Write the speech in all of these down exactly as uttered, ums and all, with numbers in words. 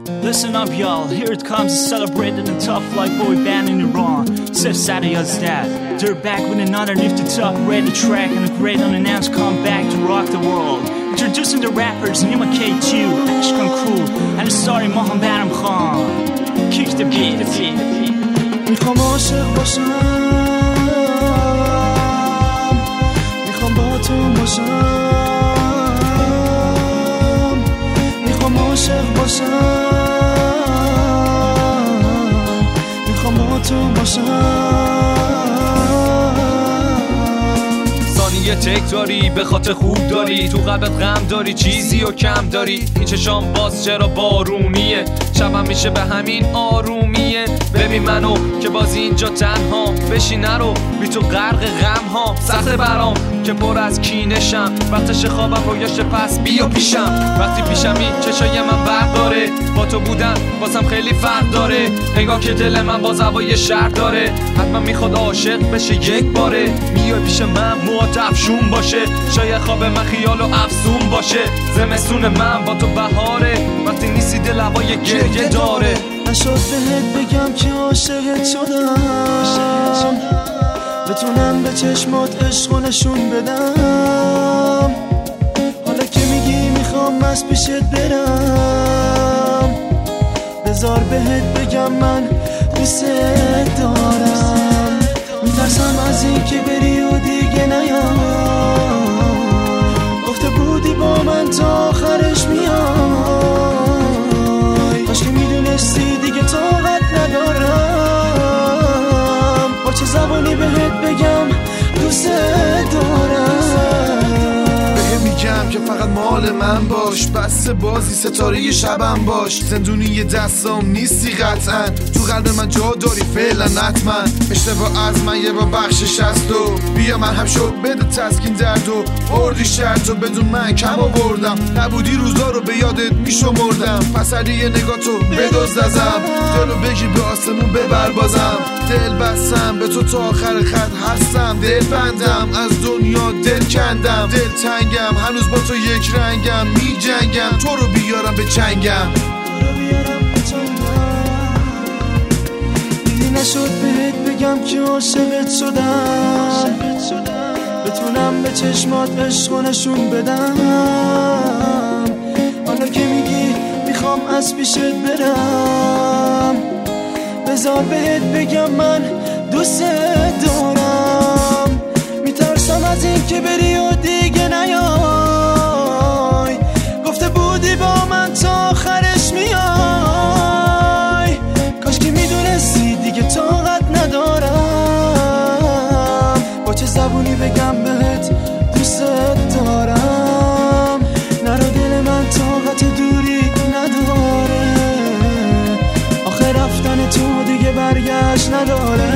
Listen up, y'all. Here it comes to celebrate the tough like boy band in Iran. Sif Sadiyad's dad. They're back with another nifty top rated track and a great unannounced comeback to rock the world. Introducing the rappers Nima K two, Ashkan Crew, and the starring Mohammed Khan. Kick the beat, the beat, the beat. میخوام عاشق باشم، میخوام با تو باشم، میخوام عاشق باشم، میخوام با تو باشم. ثانیه تک داری به خاطر خوب داری، تو قلبت غم داری چیزی و کم داری. این چشام باز چرا بارونیه، شبم میشه به همین آرومیه. ببین منو که باز اینجا تنها بشی نرو، بی تو غرق غم ها سخت برام که پر از کینشم. وقتش خوابم رویاش پس بیا پیشم، وقتی پیشمی چشای من برق داره. با تو بودن بازم خیلی فرق داره، انگار که دل من باز هوای شهر داره. حتما میخواد عاشق بشه یک باره، میای پیش من موهات افشون باشه، شاید خواب من خیال و افسون باشه. زمستون من با تو بهاره، وقتی نیستی دل هوای گریه داره. نشد بهت بگم که عاشقت شدم، بتونم به چشمات عشق و نشون بدم. حالا که میگی میخوام از پیشت برم، بذار بهت بگم من دوست دارم. میترسم از این که بری و دیگه نیام، گفته بودی با من تا آخرش میای. کاش که میدونستی دیگه طاقت ندارم، با چه زبانی بهت بگم دوست دارم. میگم که فقط مال من باش، بس بازی ستاره شبم باش. زندونی دستام نیستی قطعا، تو قلب من جا داری فعلا حتما. اشتباه از من یه با بخشش هست و بیا من هم شد بده تسکین درد و بردی شرط و بدون من کم آوردم. نبودی روزا رو به یادت میشمردم، پسری یه نگاه تو بدوز ازم، دلو بگی به آسمون ببر بازم. دل بستم به تو تا آخر خط هستم، دل بندم از دنیا دل کندم. دل تنگم هنوز با تو یک رنگم، می جنگم تو رو بیارم به چنگم. دیدی نشد بهت بگم که عاشقت شدم، بتونم به چشمات عشق و نشون بدم. حالا که میگی میخوام از پیشت برم، بذار بهت بگم من دوست دارم. میترسم از این که بری و دیگه نیای، گفته بودی با من تا آخرش میای. کاش که میدونستی دیگه طاقت ندارم، با چه زبونی بگم بهت دوست دارم. نرو دل من طاقت دوری نداره، آخه رفتن تو دیگه برگشت نداره.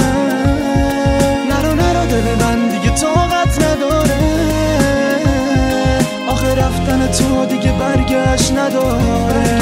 نرو نرو دل من دیگه طاقت نداره، آخه رفتن تو دیگه برگشت نداره.